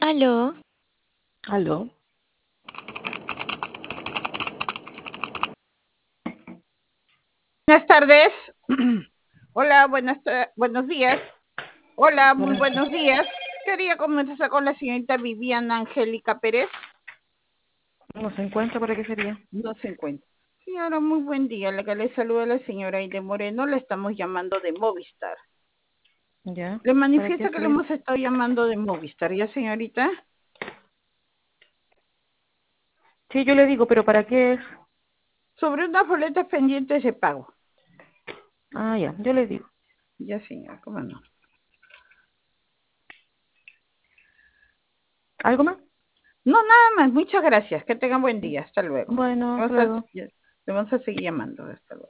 Aló, Aló. Buenas tardes. Hola, buenos días. Hola, muy Buenas buenos tardes. días. Quería conversar con la señorita Viviana Angélica Pérez. ¿No se encuentra? ¿Para qué sería? No se encuentra. Señora, muy buen día. La que le saluda la señora Aide Moreno. Le estamos llamando de Movistar. ¿Ya? Le ¿Para qué manifiesta que le sería? hemos estado llamando de Movistar, ¿ya, señorita? Sí, yo le digo, pero ¿para qué es? Sobre unas boletas pendientes de pago. Ah, ya, yo le digo. Ya, señora, cómo no. ¿Algo más? No, nada más. Muchas gracias. Que tengan buen día. Hasta luego. Bueno, hasta luego. Le vamos a seguir llamando. Hasta luego.